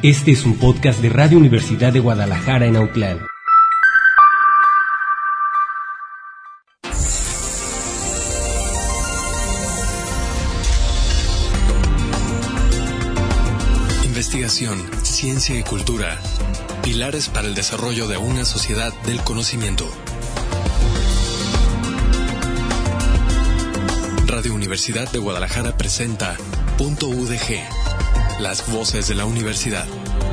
Este es un podcast de Radio Universidad de Guadalajara en Autlán. Investigación, ciencia y cultura. Pilares para el desarrollo de una sociedad del conocimiento. Radio Universidad de Guadalajara presenta Punto UDG, las voces de la universidad.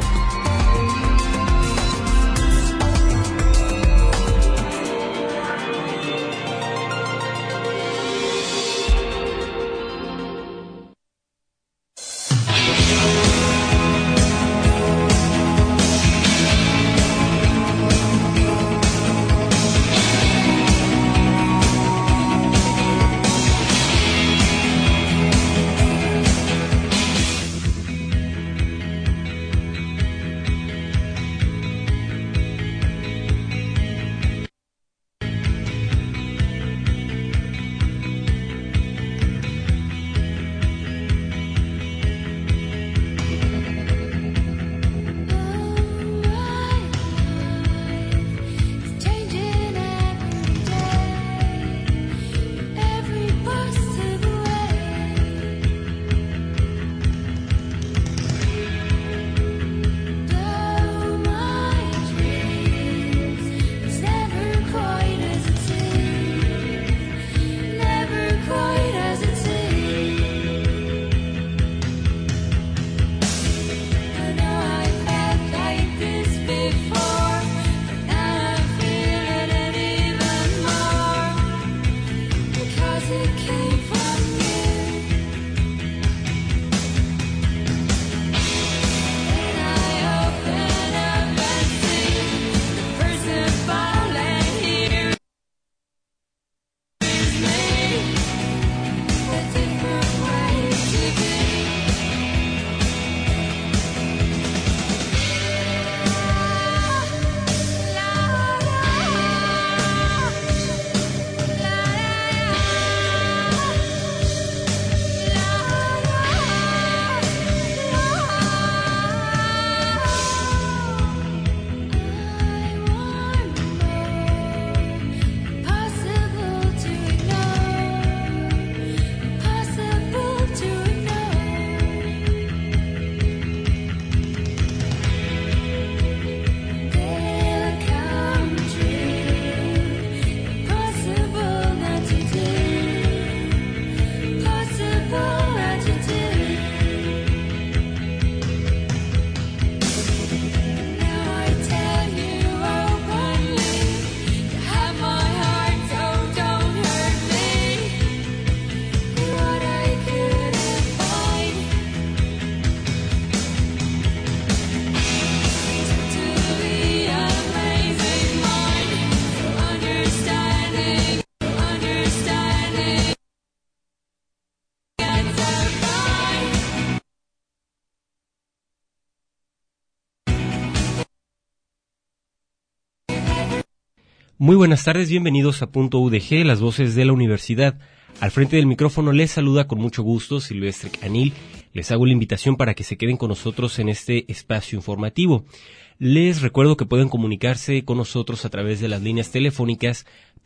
Muy buenas tardes, bienvenidos a Punto UDG, las voces de la universidad. Al frente del micrófono les saluda con mucho gusto Silvestre Canil. Les hago la invitación para que se queden con nosotros en este espacio informativo. Les recuerdo que pueden comunicarse con nosotros a través de las líneas telefónicas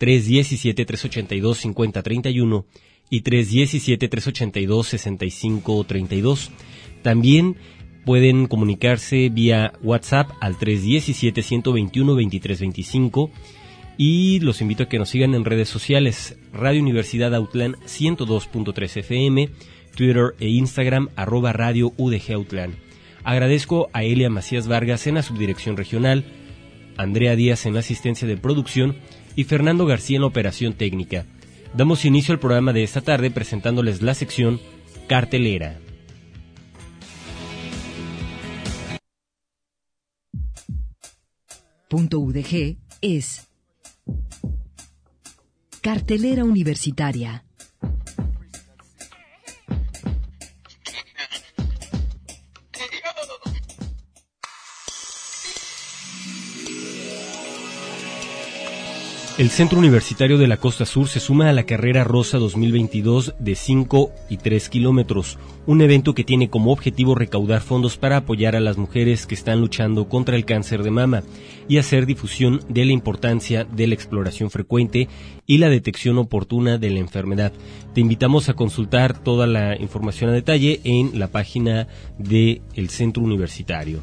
317-382-5031 y 317-382-6532. También pueden comunicarse vía WhatsApp al 317-121-2325. Y los invito a que nos sigan en redes sociales, Radio Universidad Autlán 102.3 FM, Twitter e Instagram, @Radio UDG Autlán. Agradezco a Elia Macías Vargas en la subdirección regional, Andrea Díaz en la asistencia de producción y Fernando García en la operación técnica. Damos inicio al programa de esta tarde presentándoles la sección Cartelera. Punto UDG es Cartelera Universitaria. El Centro Universitario de la Costa Sur se suma a la Carrera Rosa 2022 de 5 y 3 kilómetros, un evento que tiene como objetivo recaudar fondos para apoyar a las mujeres que están luchando contra el cáncer de mama y hacer difusión de la importancia de la exploración frecuente y la detección oportuna de la enfermedad. Te invitamos a consultar toda la información a detalle en la página del Centro Universitario.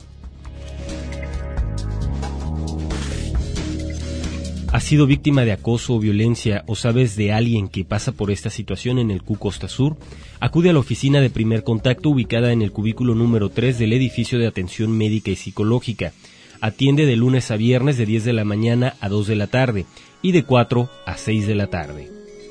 ¿Has sido víctima de acoso o violencia o sabes de alguien que pasa por esta situación en el CU Costa Sur? Acude a la oficina de primer contacto ubicada en el cubículo número 3 del edificio de atención médica y psicológica. Atiende de lunes a viernes de 10 de la mañana a 2 de la tarde y de 4 a 6 de la tarde.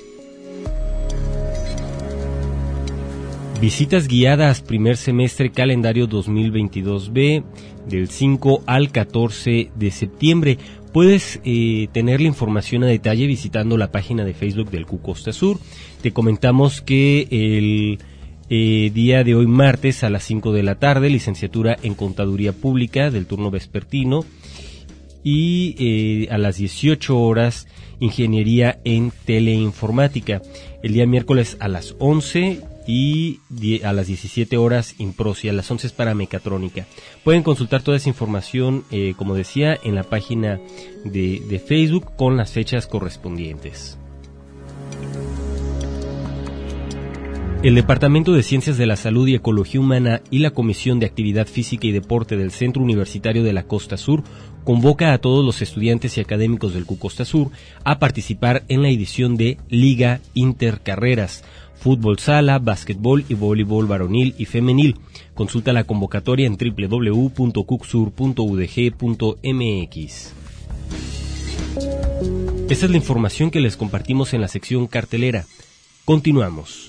Visitas guiadas primer semestre calendario 2022B del 5 al 14 de septiembre. Puedes tener la información a detalle visitando la página de Facebook del CU Costa Sur. Te comentamos que el día de hoy martes a las 5 de la tarde, licenciatura en Contaduría Pública del turno vespertino y a las 18 horas Ingeniería en Teleinformática. El día miércoles a las 11 y a las 17 horas Improsi, a las 11 es para Mecatrónica. Pueden consultar toda esa información, como decía, en la página de Facebook con las fechas correspondientes. El Departamento de Ciencias de la Salud y Ecología Humana y la Comisión de Actividad Física y Deporte del Centro Universitario de la Costa Sur convoca a todos los estudiantes y académicos del CU Costa Sur a participar en la edición de Liga Intercarreras, fútbol sala, básquetbol y voleibol varonil y femenil. Consulta la convocatoria en www.cucsur.udg.mx. Esta es la información que les compartimos en la sección cartelera. Continuamos.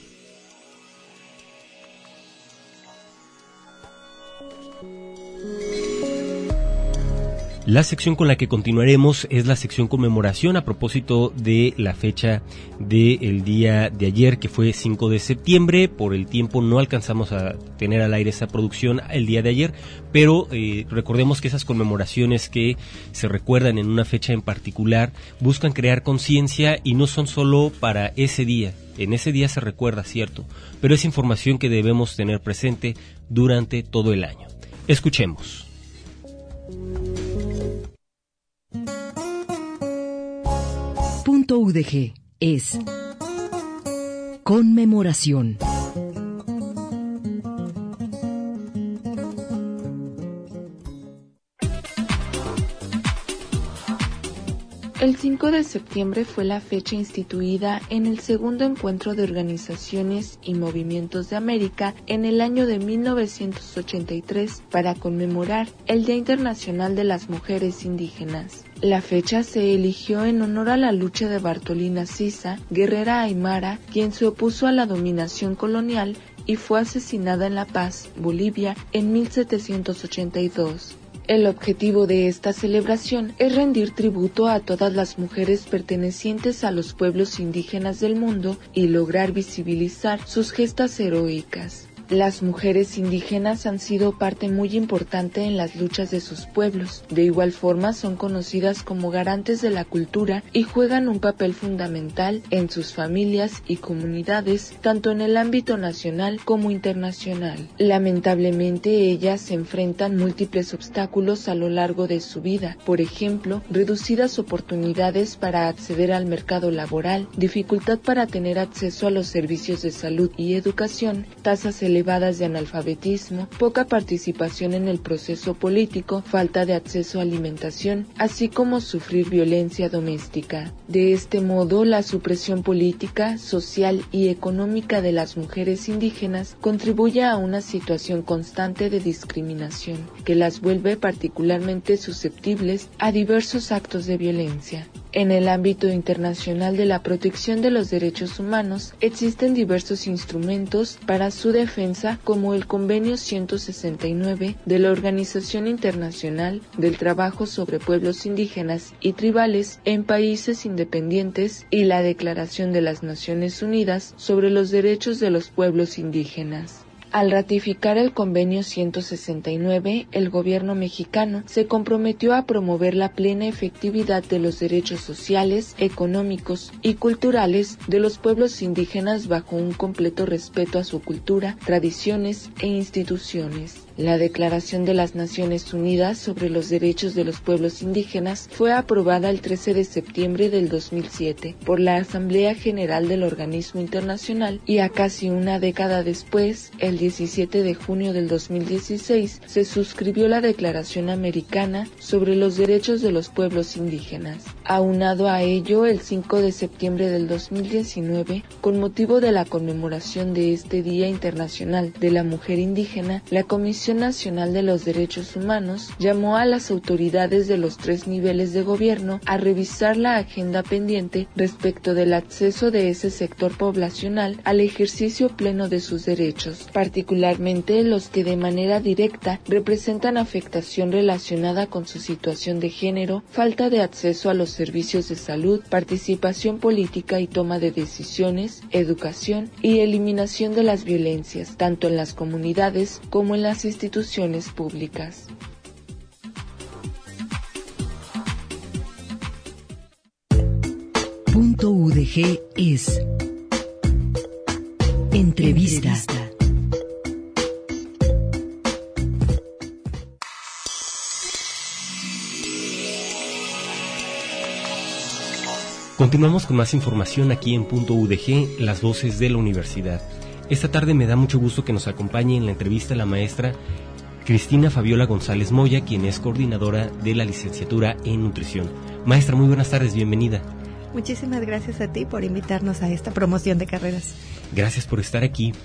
La sección con la que continuaremos es la sección conmemoración a propósito de la fecha del día de ayer, que fue 5 de septiembre. Por el tiempo no alcanzamos a tener al aire esa producción el día de ayer, pero recordemos que esas conmemoraciones que se recuerdan en una fecha en particular buscan crear conciencia y no son solo para ese día. En ese día se recuerda, cierto, pero es información que debemos tener presente durante todo el año. Escuchemos. Punto UDG es conmemoración. El 5 de septiembre fue la fecha instituida en el segundo encuentro de organizaciones y movimientos de América en el año de 1983 para conmemorar el Día Internacional de las Mujeres Indígenas. La fecha se eligió en honor a la lucha de Bartolina Sisa, guerrera aymara, quien se opuso a la dominación colonial y fue asesinada en La Paz, Bolivia, en 1782. El objetivo de esta celebración es rendir tributo a todas las mujeres pertenecientes a los pueblos indígenas del mundo y lograr visibilizar sus gestas heroicas. Las mujeres indígenas han sido parte muy importante en las luchas de sus pueblos. De igual forma son conocidas como garantes de la cultura y juegan un papel fundamental en sus familias y comunidades, tanto en el ámbito nacional como internacional. Lamentablemente ellas se enfrentan múltiples obstáculos a lo largo de su vida, por ejemplo, reducidas oportunidades para acceder al mercado laboral, dificultad para tener acceso a los servicios de salud y educación, tasas elevadas de analfabetismo, poca participación en el proceso político, falta de acceso a alimentación, así como sufrir violencia doméstica. De este modo, la supresión política, social y económica de las mujeres indígenas contribuye a una situación constante de discriminación, que las vuelve particularmente susceptibles a diversos actos de violencia. En el ámbito internacional de la protección de los derechos humanos, existen diversos instrumentos para su defensa, como el Convenio 169 de la Organización Internacional del Trabajo sobre Pueblos Indígenas y Tribales en Países Independientes y la Declaración de las Naciones Unidas sobre los Derechos de los Pueblos Indígenas. Al ratificar el convenio 169, el gobierno mexicano se comprometió a promover la plena efectividad de los derechos sociales, económicos y culturales de los pueblos indígenas bajo un completo respeto a su cultura, tradiciones e instituciones. La Declaración de las Naciones Unidas sobre los Derechos de los Pueblos Indígenas fue aprobada el 13 de septiembre del 2007 por la Asamblea General del Organismo Internacional y a casi una década después, el 17 de junio del 2016, se suscribió la Declaración Americana sobre los Derechos de los Pueblos Indígenas. Aunado a ello, el 5 de septiembre del 2019, con motivo de la conmemoración de este Día Internacional de la Mujer Indígena, la Comisión Nacional de los Derechos Humanos llamó a las autoridades de los 3 niveles de gobierno a revisar la agenda pendiente respecto del acceso de ese sector poblacional al ejercicio pleno de sus derechos, particularmente los que de manera directa representan afectación relacionada con su situación de género, falta de acceso a los servicios de salud, participación política y toma de decisiones, educación y eliminación de las violencias, tanto en las comunidades como en las instituciones públicas. Punto UDG es Entrevista. Continuamos con más información aquí en Punto UDG, las voces de la universidad. Esta tarde me da mucho gusto que nos acompañe en la entrevista la maestra Cristina Fabiola González Moya, quien es coordinadora de la licenciatura en nutrición. Maestra, muy buenas tardes, bienvenida. Muchísimas gracias a ti por invitarnos a esta promoción de carreras. Gracias por estar aquí.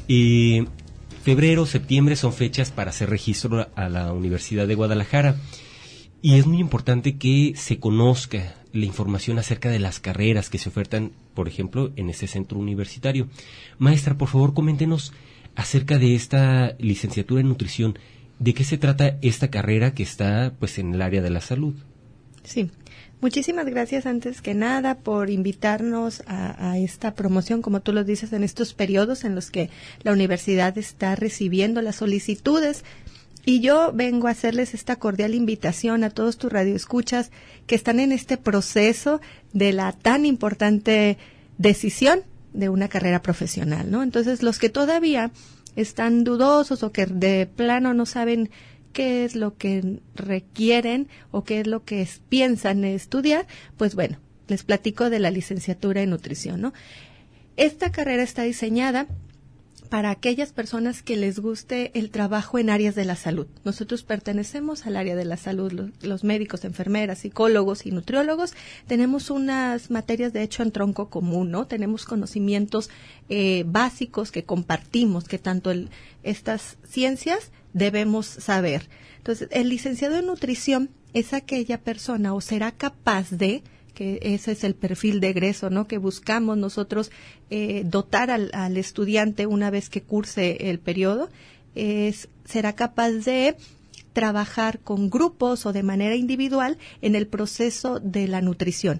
Febrero, septiembre son fechas para hacer registro a la Universidad de Guadalajara y es muy importante que se conozca la información acerca de las carreras que se ofertan, por ejemplo, en este centro universitario. Maestra, por favor, coméntenos acerca de esta licenciatura en nutrición. ¿De qué se trata esta carrera que está pues en el área de la salud? Sí, muchísimas gracias antes que nada por invitarnos a esta promoción, como tú lo dices, en estos periodos en los que la universidad está recibiendo las solicitudes. Y yo vengo a hacerles esta cordial invitación a todos tus radioescuchas que están en este proceso de la tan importante decisión de una carrera profesional, ¿no? Entonces, los que todavía están dudosos o que de plano no saben qué es lo que requieren o qué es lo que piensan estudiar, pues bueno, les platico de la licenciatura en nutrición, ¿no? Esta carrera está diseñada para aquellas personas que les guste el trabajo en áreas de la salud. Nosotros pertenecemos al área de la salud, los médicos, enfermeras, psicólogos y nutriólogos. Tenemos unas materias, de hecho, en tronco común, ¿no? Tenemos conocimientos básicos que compartimos, que tanto estas ciencias debemos saber. Entonces, el licenciado en nutrición es aquella persona o será capaz de, que ese es el perfil de egreso, ¿no? Que buscamos nosotros dotar al estudiante una vez que curse el periodo, será capaz de trabajar con grupos o de manera individual en el proceso de la nutrición.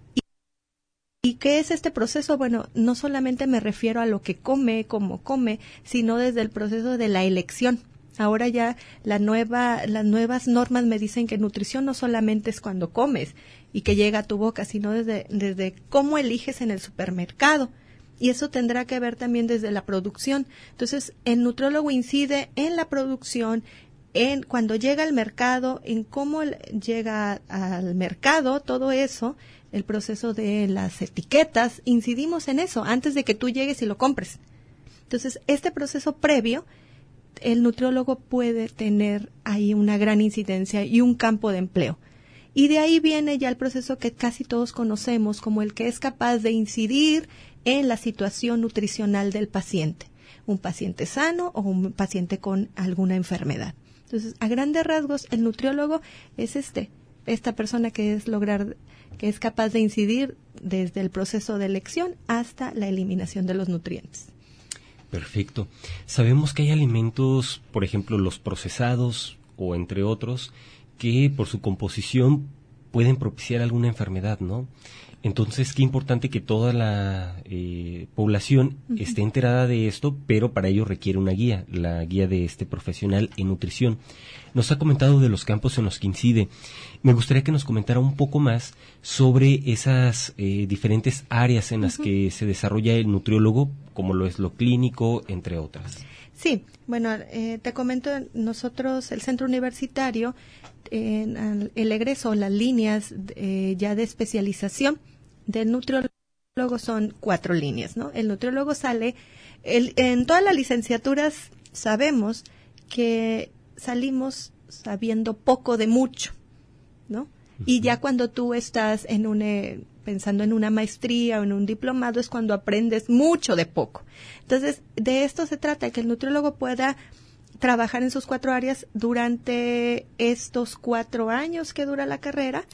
¿Y qué es este proceso? Bueno, no solamente me refiero a lo que come, cómo come, sino desde el proceso de la elección. Ahora ya las nuevas normas me dicen que nutrición no solamente es cuando comes y que llega a tu boca, sino desde cómo eliges en el supermercado. Y eso tendrá que ver también desde la producción. Entonces, el nutriólogo incide en la producción, en cuando llega al mercado, en cómo llega al mercado, todo eso, el proceso de las etiquetas, incidimos en eso antes de que tú llegues y lo compres. Entonces, este proceso previo, el nutriólogo puede tener ahí una gran incidencia y un campo de empleo. Y de ahí viene ya el proceso que casi todos conocemos como el que es capaz de incidir en la situación nutricional del paciente, un paciente sano o un paciente con alguna enfermedad. Entonces, a grandes rasgos, el nutriólogo es esta persona que es capaz de incidir desde el proceso de elección hasta la eliminación de los nutrientes. Perfecto. Sabemos que hay alimentos, por ejemplo, los procesados o entre otros, que por su composición pueden propiciar alguna enfermedad, ¿no? Entonces, qué importante que toda la población esté enterada de esto, pero para ello requiere una guía, la guía de este profesional en nutrición. Nos ha comentado de los campos en los que incide. Me gustaría que nos comentara un poco más sobre esas diferentes áreas en las que se desarrolla el nutriólogo, como lo es lo clínico, entre otras. Sí, bueno, te comento, nosotros, el centro universitario, el egreso, las líneas ya de especialización del nutriólogo son 4 líneas, ¿no? El nutriólogo sale, en todas las licenciaturas sabemos que salimos sabiendo poco de mucho, ¿no? Y ya cuando tú estás pensando en una maestría o en un diplomado es cuando aprendes mucho de poco. Entonces, de esto se trata, que el nutriólogo pueda trabajar en sus 4 áreas durante estos 4 años que dura la carrera.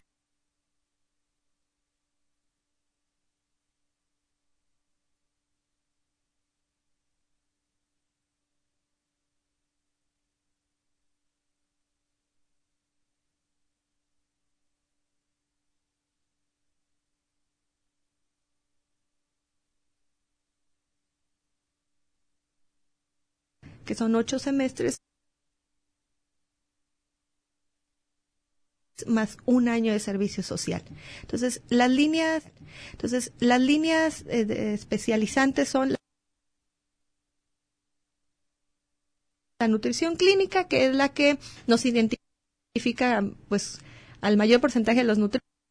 Que son 8 semestres más 1 año de servicio social. Entonces, las líneas especializantes son la nutrición clínica, que es la que nos identifica, pues, al mayor porcentaje de los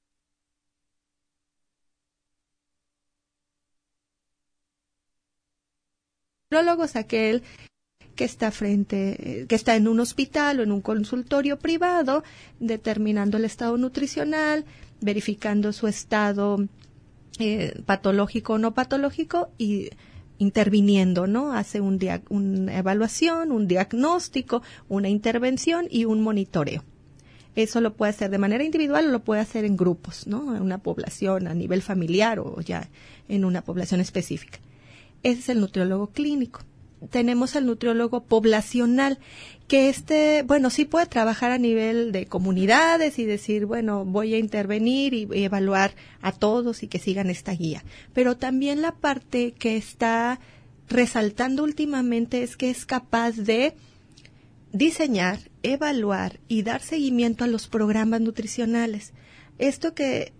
nutriólogos, aquel que está en un hospital o en un consultorio privado, determinando el estado nutricional, verificando su estado patológico o no patológico y interviniendo, ¿no? Hace una evaluación, un diagnóstico, una intervención y un monitoreo. Eso lo puede hacer de manera individual o lo puede hacer en grupos, ¿no? En una población a nivel familiar o ya en una población específica. Ese es el nutriólogo clínico. Tenemos el nutriólogo poblacional, que sí puede trabajar a nivel de comunidades y decir, bueno, voy a intervenir y evaluar a todos y que sigan esta guía. Pero también la parte que está resaltando últimamente es que es capaz de diseñar, evaluar y dar seguimiento a los programas nutricionales. Esto que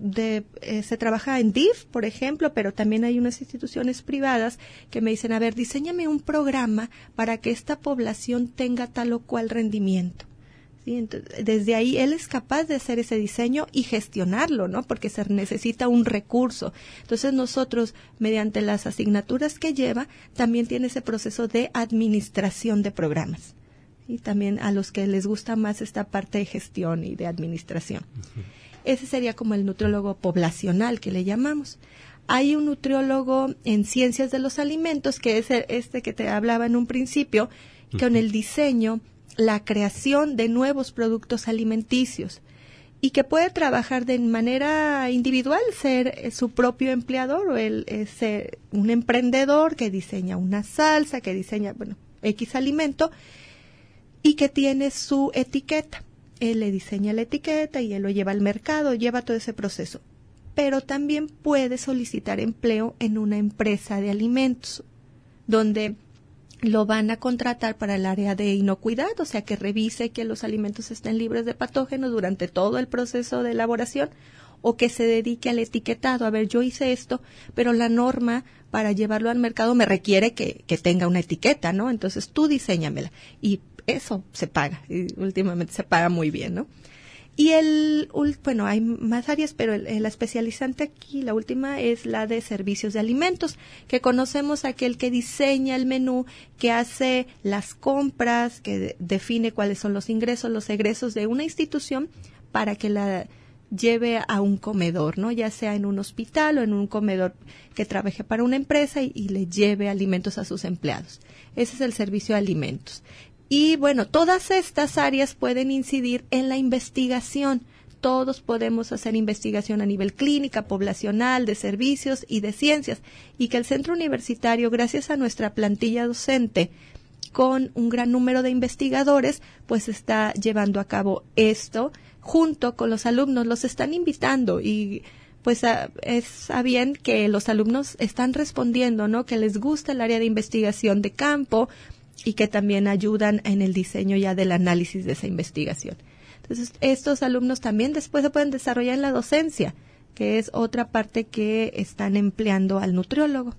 se trabaja en DIF, por ejemplo, pero también hay unas instituciones privadas que me dicen, a ver, diséñame un programa para que esta población tenga tal o cual rendimiento. ¿Sí? Entonces, desde ahí él es capaz de hacer ese diseño y gestionarlo, ¿no? Porque se necesita un recurso. Entonces nosotros, mediante las asignaturas que lleva, también tiene ese proceso de administración de programas. Y también a los que les gusta más esta parte de gestión y de administración. Uh-huh. Ese sería como el nutriólogo poblacional que le llamamos. Hay un nutriólogo en ciencias de los alimentos, que es este que te hablaba en un principio, que con el diseño, la creación de nuevos productos alimenticios y que puede trabajar de manera individual, ser su propio empleador o ser un emprendedor que diseña una salsa, que diseña, X alimento y que tiene su etiqueta. Él le diseña la etiqueta y él lo lleva al mercado, lleva todo ese proceso. Pero también puede solicitar empleo en una empresa de alimentos, donde lo van a contratar para el área de inocuidad, o sea, que revise que los alimentos estén libres de patógenos durante todo el proceso de elaboración, o que se dedique al etiquetado. A ver, yo hice esto, pero la norma para llevarlo al mercado me requiere que tenga una etiqueta, ¿no? Entonces tú diséñamela. Y eso se paga, y últimamente se paga muy bien, ¿no? Y hay más áreas, pero la especializante aquí, la última, es la de servicios de alimentos, que conocemos aquel que diseña el menú, que hace las compras, que define cuáles son los ingresos, los egresos de una institución para que la lleve a un comedor, ¿no? Ya sea en un hospital o en un comedor que trabaje para una empresa y le lleve alimentos a sus empleados. Ese es el servicio de alimentos. Y todas estas áreas pueden incidir en la investigación. Todos podemos hacer investigación a nivel clínica, poblacional, de servicios y de ciencias. Y que el centro universitario, gracias a nuestra plantilla docente, con un gran número de investigadores, pues está llevando a cabo esto junto con los alumnos. Los están invitando y pues es a bien que los alumnos están respondiendo, ¿no? Que les gusta el área de investigación de campo y que también ayudan en el diseño ya del análisis de esa investigación. Entonces, estos alumnos también después se pueden desarrollar en la docencia, que es otra parte que están empleando al nutriólogo.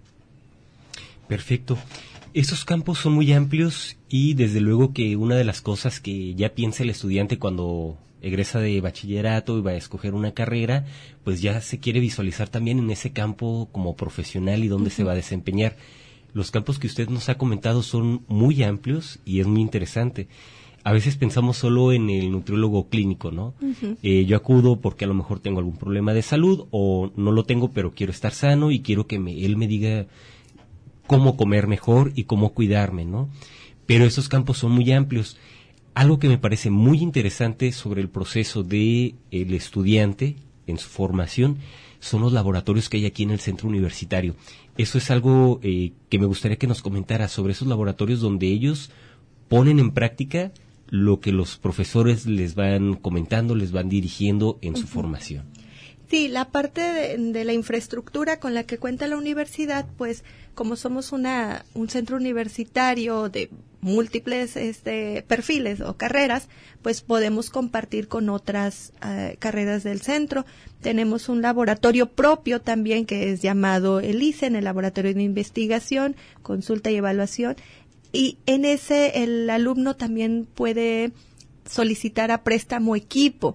Perfecto. Estos campos son muy amplios y desde luego que una de las cosas que ya piensa el estudiante cuando egresa de bachillerato y va a escoger una carrera, pues ya se quiere visualizar también en ese campo como profesional y dónde se va a desempeñar. Los campos que usted nos ha comentado son muy amplios y es muy interesante. A veces pensamos solo en el nutriólogo clínico, ¿no? Yo acudo porque a lo mejor tengo algún problema de salud o no lo tengo, pero quiero estar sano y quiero que él me diga cómo comer mejor y cómo cuidarme, ¿no? Pero esos campos son muy amplios. Algo que me parece muy interesante sobre el proceso de el estudiante en su formación son los laboratorios que hay aquí en el centro universitario. Eso es algo que me gustaría que nos comentara sobre esos laboratorios donde ellos ponen en práctica lo que los profesores les van comentando, les van dirigiendo en su formación. Sí, la parte de la infraestructura con la que cuenta la universidad, pues como somos un centro universitario de múltiples perfiles o carreras, pues podemos compartir con otras carreras del centro. Tenemos un laboratorio propio también que es llamado el ICEN, el Laboratorio de Investigación, Consulta y Evaluación, y en ese el alumno también puede solicitar a préstamo equipo.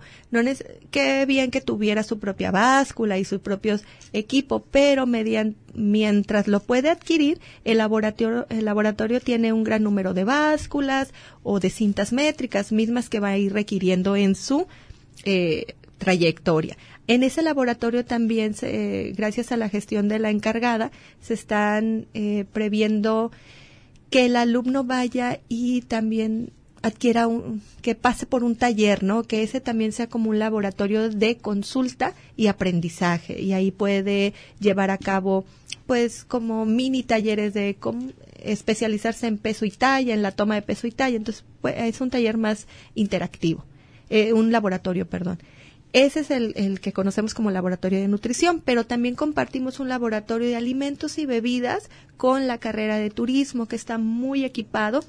Qué bien que tuviera su propia báscula y sus propios equipos, pero mientras lo puede adquirir, el laboratorio tiene un gran número de básculas o de cintas métricas mismas que va a ir requiriendo en su trayectoria. En ese laboratorio también, gracias a la gestión de la encargada, se están previendo que el alumno vaya y también adquiera que pase por un taller, ¿no? Que ese también sea como un laboratorio de consulta y aprendizaje, y ahí puede llevar a cabo pues como mini talleres de especializarse en peso y talla, en la toma de peso y talla. Entonces pues, es un taller más interactivo, un laboratorio, perdón. Ese es el que conocemos como laboratorio de nutrición, pero también compartimos un laboratorio de alimentos y bebidas con la carrera de turismo, que está muy equipado.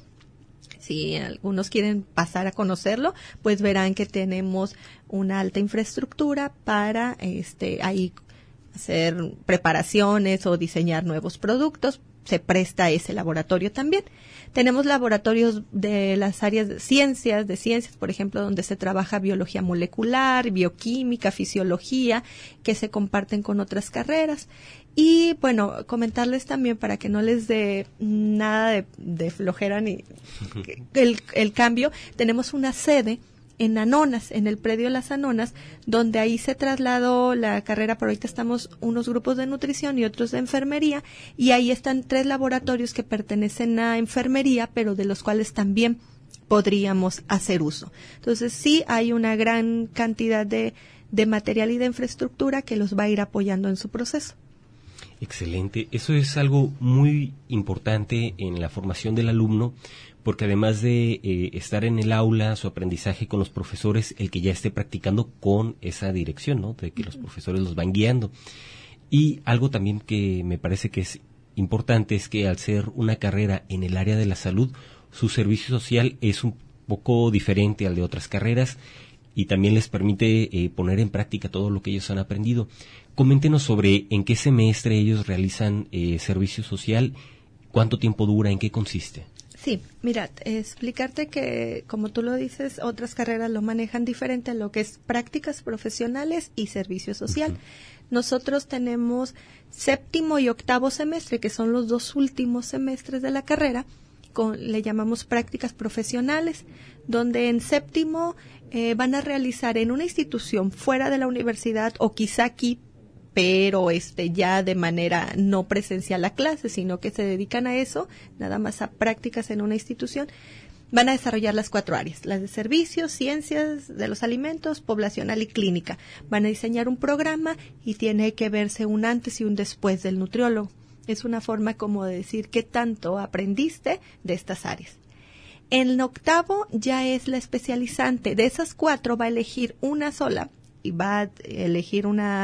Si algunos quieren pasar a conocerlo, pues verán que tenemos una alta infraestructura para ahí hacer preparaciones o diseñar nuevos productos. Se presta ese laboratorio también. Tenemos laboratorios de las áreas de ciencias, por ejemplo, donde se trabaja biología molecular, bioquímica, fisiología, que se comparten con otras carreras. Y bueno, comentarles también para que no les dé nada de flojera ni el cambio, tenemos una sede en Anonas, en el predio Las Anonas, donde ahí se trasladó la carrera, pero ahorita estamos unos grupos de nutrición y otros de enfermería, y ahí están 3 laboratorios que pertenecen a enfermería, pero de los cuales también podríamos hacer uso. Entonces sí hay una gran cantidad de material y de infraestructura que los va a ir apoyando en su proceso. Excelente. Eso es algo muy importante en la formación del alumno, porque además de estar en el aula, su aprendizaje con los profesores, el que ya esté practicando con esa dirección, ¿no? De que los profesores los van guiando. Y algo también que me parece que es importante es que al ser una carrera en el área de la salud, su servicio social es un poco diferente al de otras carreras y también les permite poner en práctica todo lo que ellos han aprendido. Coméntenos sobre en qué semestre ellos realizan servicio social, cuánto tiempo dura, en qué consiste. Sí, mira, explicarte que, como tú lo dices, otras carreras lo manejan diferente a lo que es prácticas profesionales y servicio social. Uh-huh. Nosotros tenemos 7º y 8º semestre, que son los 2 últimos semestres de la carrera, le llamamos prácticas profesionales, donde en 7º van a realizar en una institución fuera de la universidad o quizá aquí, pero ya de manera no presencial a clases, sino que se dedican a eso, nada más a prácticas en una institución. Van a desarrollar las 4 áreas, las de servicios, ciencias de los alimentos, poblacional y clínica. Van a diseñar un programa y tiene que verse un antes y un después del nutriólogo. Es una forma como de decir qué tanto aprendiste de estas áreas. En 8º ya es la especializante. De esas 4 va a elegir una sola y va a elegir una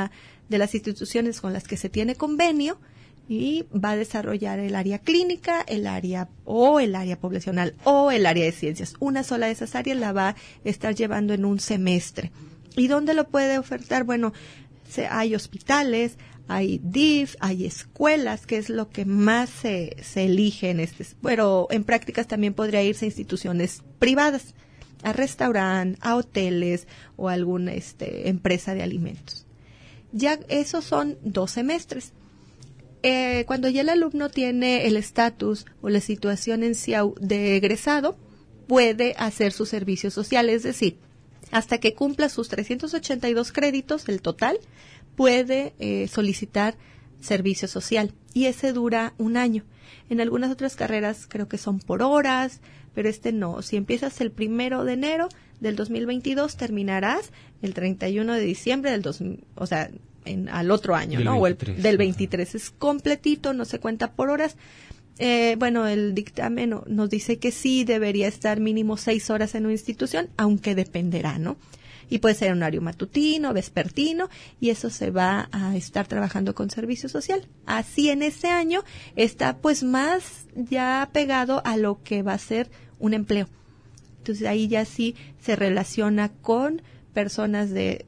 de las instituciones con las que se tiene convenio y va a desarrollar el área clínica, el área poblacional o el área de ciencias. Una sola de esas áreas la va a estar llevando en un semestre. ¿Y dónde lo puede ofertar? Bueno, hay hospitales, hay DIF, hay escuelas, que es lo que más se elige pero en prácticas también podría irse a instituciones privadas, a restaurantes, a hoteles o a alguna empresa de alimentos. Ya esos son 2 semestres. Cuando ya el alumno tiene el estatus o la situación en CIAU de egresado, puede hacer su servicio social, es decir, hasta que cumpla sus 382 créditos, el total, puede solicitar servicio social y ese dura 1 año. En algunas otras carreras creo que son por horas, pero no. Si empiezas el 1 de enero del 2022, terminarás el 31 de diciembre del 2000, o sea, al otro año, del ¿no? 23, o del 23. Es completito, no se cuenta por horas. Bueno, el dictamen nos dice que sí debería estar mínimo 6 horas en una institución, aunque dependerá, ¿no? Y puede ser horario matutino, vespertino, y eso se va a estar trabajando con servicio social. Así en ese año está pues más ya pegado a lo que va a ser un empleo. Entonces ahí ya sí se relaciona con personas de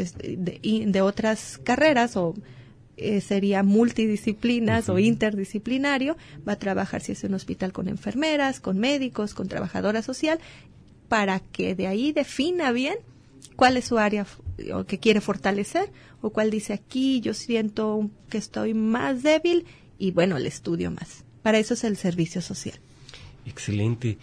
otras carreras o sería multidisciplinas o interdisciplinario. Va a trabajar si es un hospital con enfermeras, con médicos, con trabajadora social, para que de ahí defina bien cuál es su área que quiere fortalecer o cuál dice aquí yo siento que estoy más débil y bueno, le estudio más. Para eso es el servicio social. Excelente.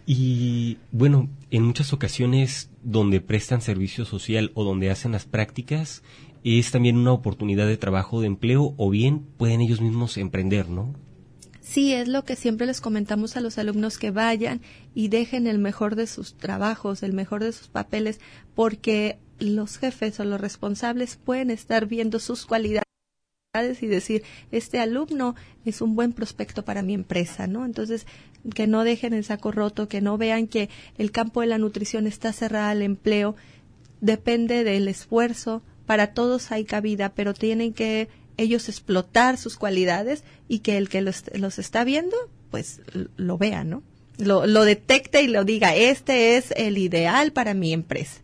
Y bueno, en muchas ocasiones donde prestan servicio social o donde hacen las prácticas es también una oportunidad de trabajo, de empleo, o bien pueden ellos mismos emprender, ¿no? Sí, es lo que siempre les comentamos a los alumnos, que vayan y dejen el mejor de sus trabajos, el mejor de sus papeles, porque los jefes o los responsables pueden estar viendo sus cualidades y decir, este alumno es un buen prospecto para mi empresa, ¿no? Entonces, que no dejen el saco roto, que no vean que el campo de la nutrición está cerrado al empleo, depende del esfuerzo, para todos hay cabida, pero tienen que ellos explotar sus cualidades y que el que los está viendo, pues lo vea, ¿no? Lo detecte y lo diga, este es el ideal para mi empresa.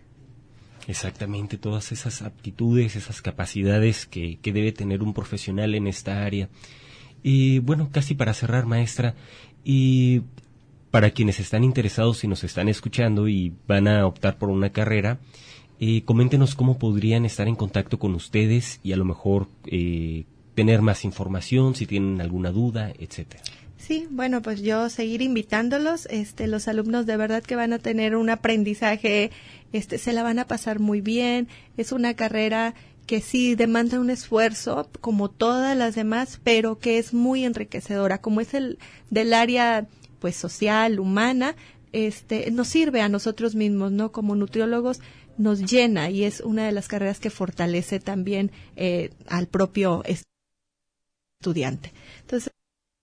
Exactamente, todas esas aptitudes, esas capacidades que debe tener un profesional en esta área. Y bueno, casi para cerrar, maestra, y para quienes están interesados y nos están escuchando y van a optar por una carrera, coméntenos cómo podrían estar en contacto con ustedes y a lo mejor tener más información, si tienen alguna duda, etcétera. Sí, bueno, pues yo seguir invitándolos, los alumnos de verdad que van a tener un aprendizaje, se la van a pasar muy bien, es una carrera que sí demanda un esfuerzo como todas las demás, pero que es muy enriquecedora, como es del área pues social, humana, nos sirve a nosotros mismos, ¿no? Como nutriólogos nos llena y es una de las carreras que fortalece también al propio estudiante. Entonces,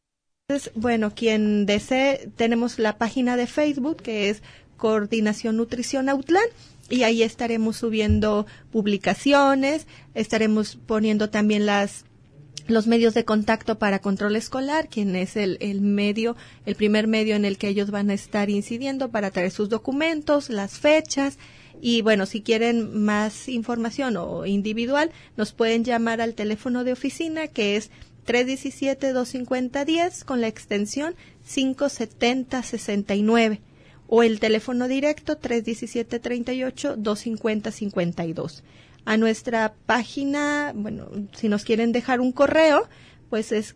bueno, quien desee, tenemos la página de Facebook que es Coordinación Nutrición Autlán y ahí estaremos subiendo publicaciones, estaremos poniendo también los medios de contacto para control escolar, quien es el primer medio en el que ellos van a estar incidiendo para traer sus documentos, las fechas. Y bueno, si quieren más información o individual, nos pueden llamar al teléfono de oficina que es 317-250-10 con la extensión 570-69 o el teléfono directo 317-38-250-52. A nuestra página, bueno, si nos quieren dejar un correo, pues es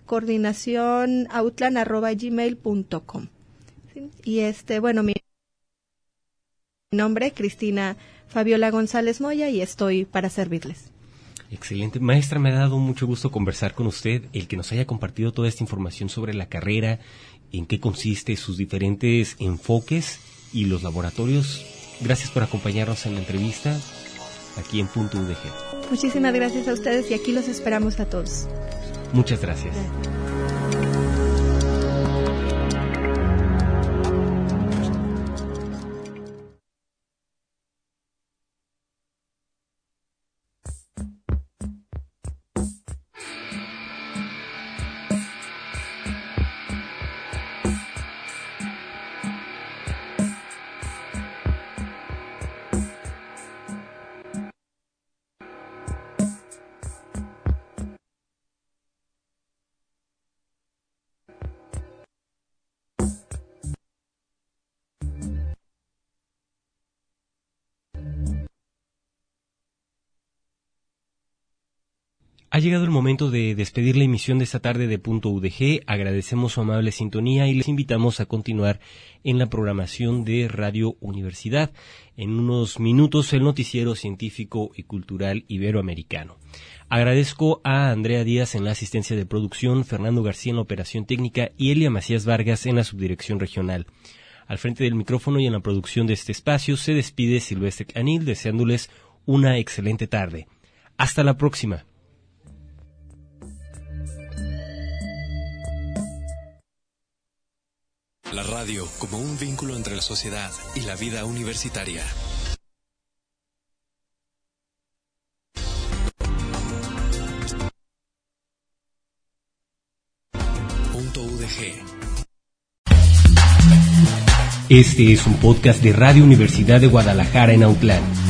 coordinacionautlan@gmail.com. ¿Sí? Y bueno, mi nombre Cristina Fabiola González Moya y estoy para servirles. Excelente. Maestra, me ha dado mucho gusto conversar con usted, el que nos haya compartido toda esta información sobre la carrera, en qué consiste, sus diferentes enfoques y los laboratorios. Gracias por acompañarnos en la entrevista aquí en Punto UDG. Muchísimas gracias a ustedes y aquí los esperamos a todos. Muchas gracias. Ha llegado el momento de despedir la emisión de esta tarde de Punto UDG. Agradecemos su amable sintonía y les invitamos a continuar en la programación de Radio Universidad. En unos minutos, el noticiero científico y cultural iberoamericano. Agradezco a Andrea Díaz en la asistencia de producción, Fernando García en la operación técnica y Elia Macías Vargas en la subdirección regional. Al frente del micrófono y en la producción de este espacio se despide Silvestre Anil, deseándoles una excelente tarde. Hasta la próxima. La radio como un vínculo entre la sociedad y la vida universitaria. Punto UDG. Este es un podcast de Radio Universidad de Guadalajara en Autlán.